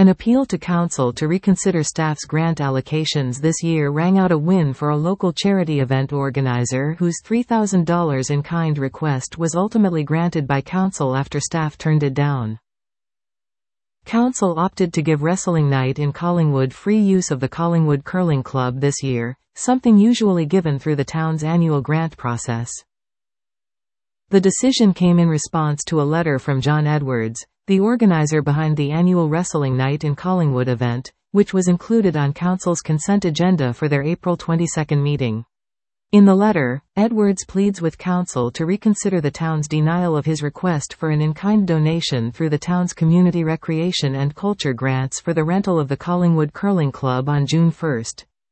An appeal to council to reconsider staff's grant allocations this year rang out a win for a local charity event organizer whose $3,000 in kind request was ultimately granted by council after staff turned it down. Council opted to give Wrestling Night in Collingwood free use of the Collingwood Curling Club this year, something usually given through the town's annual grant process. The decision came in response to a letter from John Edwards, the organizer behind the annual Wrestling Night in Collingwood event, which was included on Council's consent agenda for their April 22 meeting. In the letter, Edwards pleads with Council to reconsider the town's denial of his request for an in-kind donation through the town's Community Recreation and Culture grants for the rental of the Collingwood Curling Club on June 1.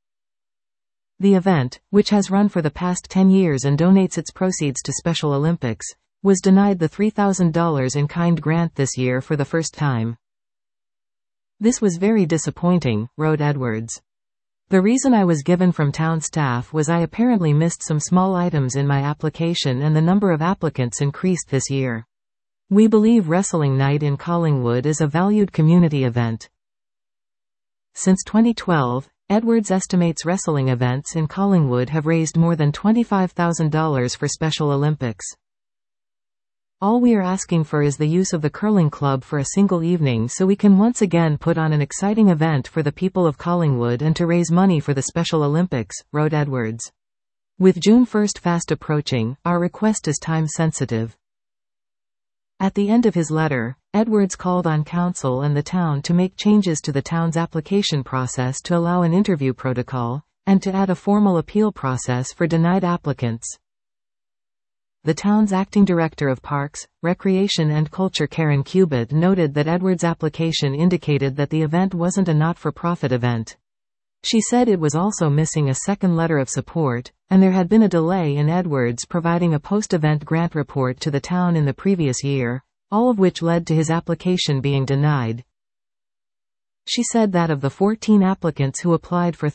The event, which has run for the past 10 years and donates its proceeds to Special Olympics, was denied the $3,000 in kind grant this year for the first time. "This was very disappointing," wrote Edwards. "The reason I was given from town staff was I apparently missed some small items in my application and the number of applicants increased this year. We believe Wrestling Night in Collingwood is a valued community event." Since 2012, Edwards estimates wrestling events in Collingwood have raised more than $25,000 for Special Olympics. "All we are asking for is the use of the curling club for a single evening so we can once again put on an exciting event for the people of Collingwood and to raise money for the Special Olympics," wrote Edwards. "With June 1 fast approaching, our request is time-sensitive." At the end of his letter, Edwards called on Council and the town to make changes to the town's application process to allow an interview protocol, and to add a formal appeal process for denied applicants. The town's acting director of Parks, Recreation and Culture, Karen Cubitt, noted that Edwards' application indicated that the event wasn't a not-for-profit event. She said it was also missing a second letter of support, and there had been a delay in Edwards providing a post-event grant report to the town in the previous year, all of which led to his application being denied. She said that of the 14 applicants who applied for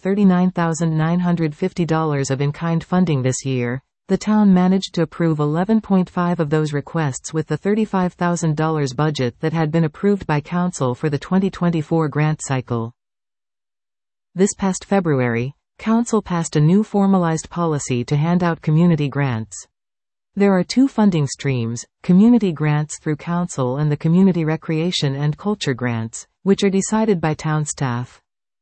$39,950 of in-kind funding this year, the town managed to approve 11.5 of those requests with the $35,000 budget that had been approved by Council for the 2024 grant cycle. This past February, Council passed a new formalized policy to hand out community grants. There are two funding streams, community grants through Council and the Community Recreation and Culture grants, which are decided by town staff.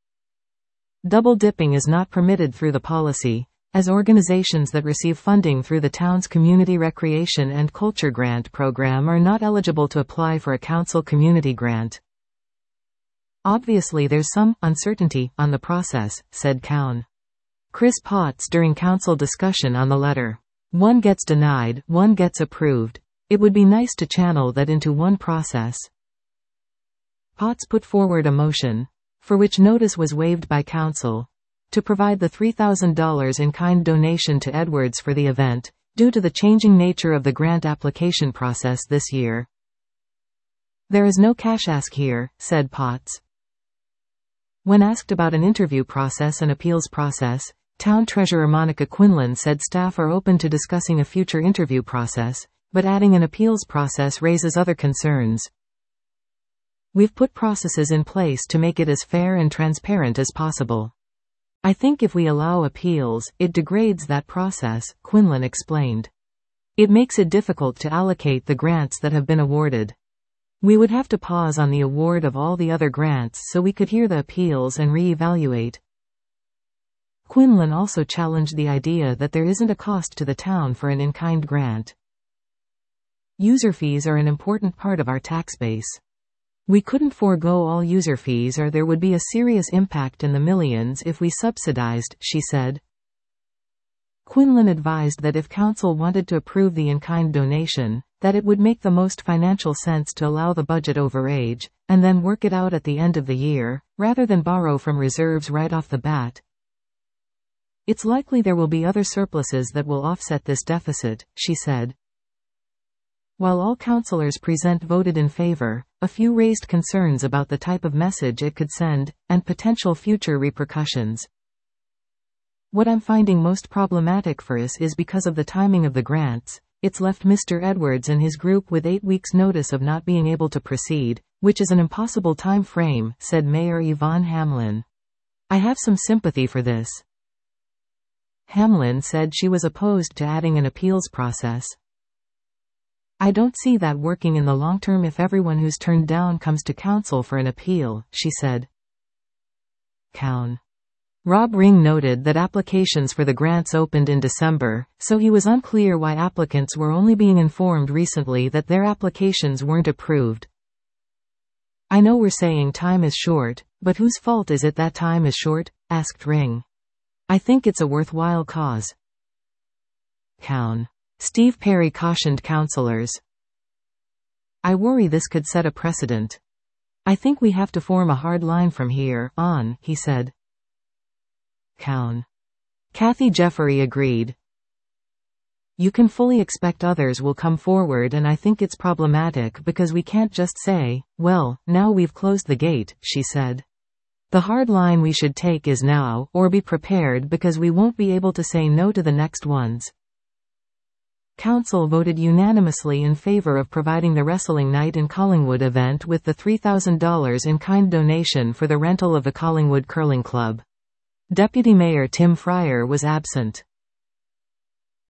Double dipping is not permitted through the policy, as organizations that receive funding through the town's Community Recreation and Culture Grant program are not eligible to apply for a council community grant. "Obviously there's some uncertainty on the process," said Cowan. Chris Potts during council discussion on the letter. "One gets denied, one gets approved. It would be nice to channel that into one process." Potts put forward a motion, for which notice was waived by Council, to provide the $3,000 in-kind donation to Edwards for the event, due to the changing nature of the grant application process this year. "There is no cash ask here," said Potts. When asked about an interview process and appeals process, Town Treasurer Monica Quinlan said staff are open to discussing a future interview process, but adding an appeals process raises other concerns. "We've put processes in place to make it as fair and transparent as possible. I think if we allow appeals, it degrades that process," Quinlan explained. "It makes it difficult to allocate the grants that have been awarded. We would have to pause on the award of all the other grants so we could hear the appeals and re-evaluate." Quinlan also challenged the idea that there isn't a cost to the town for an in-kind grant. "User fees are an important part of our tax base. We couldn't forego all user fees or there would be a serious impact in the millions if we subsidized," she said. Quinlan advised that if Council wanted to approve the in-kind donation, that it would make the most financial sense to allow the budget overage, and then work it out at the end of the year, rather than borrow from reserves right off the bat. "It's likely there will be other surpluses that will offset this deficit," she said. While all councillors present voted in favor, a few raised concerns about the type of message it could send, and potential future repercussions. "What I'm finding most problematic for us is because of the timing of the grants. It's left Mr. Edwards and his group with 8 weeks' notice of not being able to proceed, which is an impossible time frame, said Mayor Yvonne Hamlin. I have some sympathy for this. Hamlin said she was opposed to adding an appeals process. I don't see that working in the long term if everyone who's turned down comes to council for an appeal, she said. Cown. Rob Ring noted that applications for the grants opened in December, so he was unclear why applicants were only being informed recently that their applications weren't approved. I know we're saying time is short, but whose fault is it that time is short? Asked Ring. I think it's a worthwhile cause. Cown. Steve Perry cautioned councillors. I worry this could set a precedent. I think we have to form a hard line from here on, he said. Cown. Kathy Jeffery agreed. You can fully expect others will come forward, and I think it's problematic because we can't just say, well, now we've closed the gate, she said. The hard line we should take is now, or be prepared because we won't be able to say no to the next ones. Council voted unanimously in favor of providing the Wrestling Night in Collingwood event with the $3,000 in-kind donation for the rental of the Collingwood Curling Club. Deputy Mayor Tim Fryer was absent.